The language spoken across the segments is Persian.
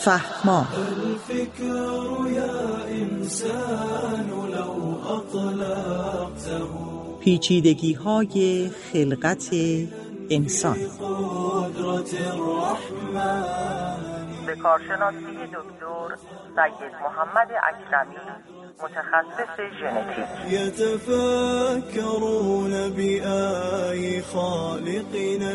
فهمان. الفكر یا انسان لو اطلقته، پیچیدگی های خلقت انسان. قدرت الرحمن. به کارشناسی دکتر سید محمد اکرمی، متخصص ژنتیک. يتفكرون بآي خالقنا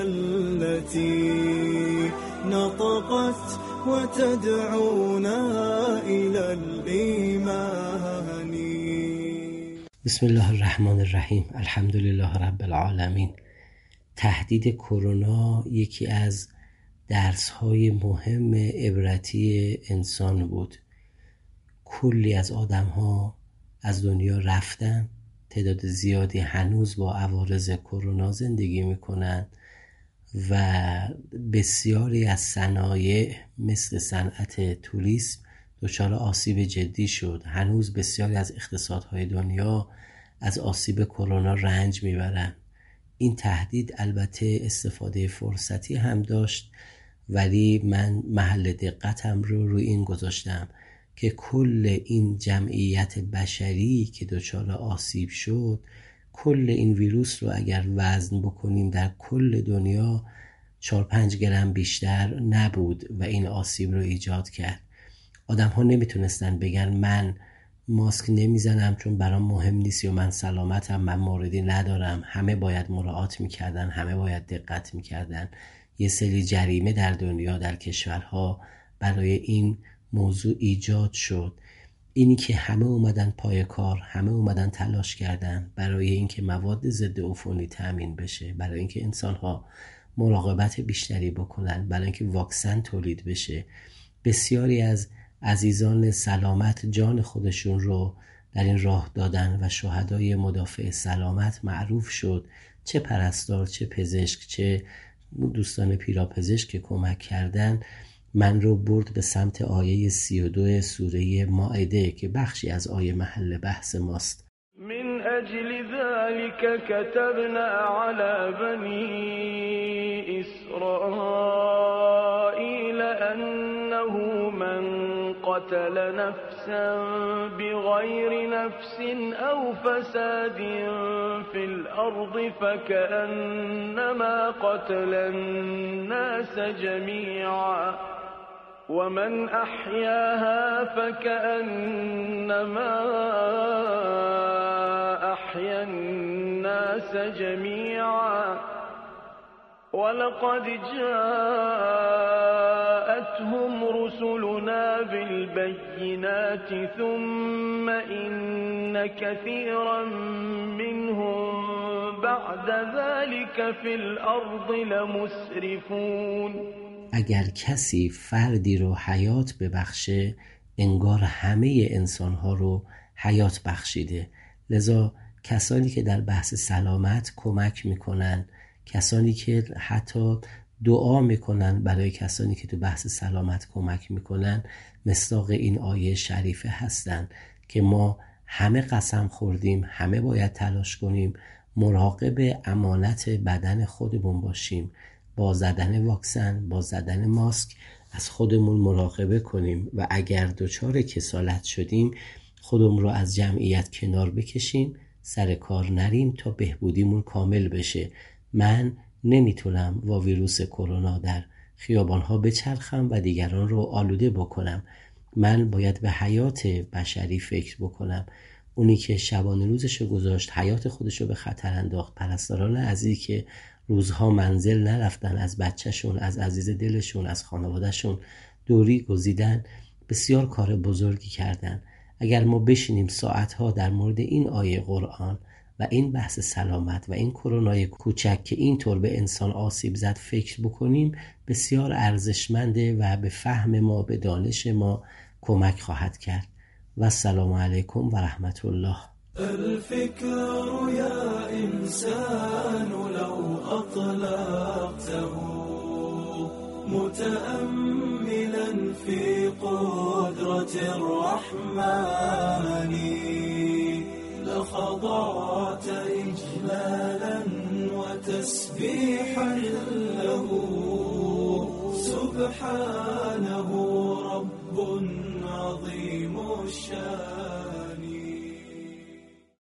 التي نطقت وتدعونا إلى الإيمان. بسم الله الرحمن الرحیم. الحمد لله رب العالمین. تهدید کرونا یکی از درس‌های مهم عبرتی انسان بود. کلی از آدم‌ها از دنیا رفتن، تعداد زیادی هنوز با عوارض کرونا زندگی می‌کنند و بسیاری از صنایع مثل صنعت توریسم دچار آسیب جدی شد. هنوز بسیاری از اقتصادهای دنیا از آسیب کرونا رنج میبرند. این تهدید البته استفاده فرصتی هم داشت، ولی من محل دقتم رو روی این گذاشتم که کل این جمعیت بشری که دچار آسیب شد، کل این ویروس رو اگر وزن بکنیم در کل دنیا 4-5 گرم بیشتر نبود و این آسیب رو ایجاد کرد. آدم ها نمیتونستن بگن من ماسک نمیزنم چون برام مهم نیست یا من سلامتم، من موردی ندارم. همه باید مراعات میکردن، همه باید دقت میکردن. یه سری جریمه در دنیا، در کشورها برای این موضوع ایجاد شد. اینی که همه اومدن پای کار، همه اومدن تلاش کردن برای اینکه مواد ضد عفونی تامین بشه، برای اینکه انسان‌ها مراقبت بیشتری بکنن، برای اینکه واکسن تولید بشه. بسیاری از عزیزان سلامت جان خودشون رو در این راه دادن و شهدای مدافع سلامت معروف شد. چه پرستار، چه پزشک، چه دوستان پیراپزشک که کمک کردن. من رو برد به سمت آیه 32 سوره مائده که بخشی از آیه محل بحث ماست. من اجل ذلك كتبنا على بني اسرائيل انه من قتل نفسا بغير نفس او فساد في الارض فكأنما قتل الناس جميعا ومن أحياها فكأنما أحيا الناس جميعا ولقد جاءتهم رسلنا بالبينات ثم إن كثيرا منهم بعد ذلك في الأرض لمسرفون. اگر کسی فردی رو حیات ببخشه انگار همه انسانها رو حیات بخشیده. لذا کسانی که در بحث سلامت کمک میکنن، کسانی که حتی دعا میکنن برای کسانی که تو بحث سلامت کمک میکنن، مصداق این آیه شریفه هستن که ما همه قسم خوردیم، همه باید تلاش کنیم مراقب امانت بدن خودمون باشیم. با زدن واکسن، با زدن ماسک از خودمون مراقبه کنیم و اگر دچار کسالت شدیم خودمون رو از جمعیت کنار بکشیم، سر کار نریم تا بهبودیمون کامل بشه. من نمیتونم با ویروس کرونا در خیابانها بچرخم و دیگران رو آلوده بکنم. من باید به حیات بشری فکر بکنم. اونی که شبانه روزشو گذاشت، حیات خودشو به خطر انداخت، پرستاران عزیزی که روزها منزل نرفتن، از بچهشون، از عزیز دلشون، از خانوادهشون دوری گزیدن، بسیار کار بزرگی کردن. اگر ما بشینیم ساعتها در مورد این آیه قرآن و این بحث سلامت و این کرونای کوچک که اینطور به انسان آسیب زد فکر بکنیم، بسیار ارزشمنده و به فهم ما، به دانش ما کمک خواهد کرد. و السلام علیکم و رحمت الله. الفكر يا إنسان لو أطلقته متأملا في قدرة الرحمن لخضعت إجلالا وتسبيحا له سبحانه رب عظيم الشان.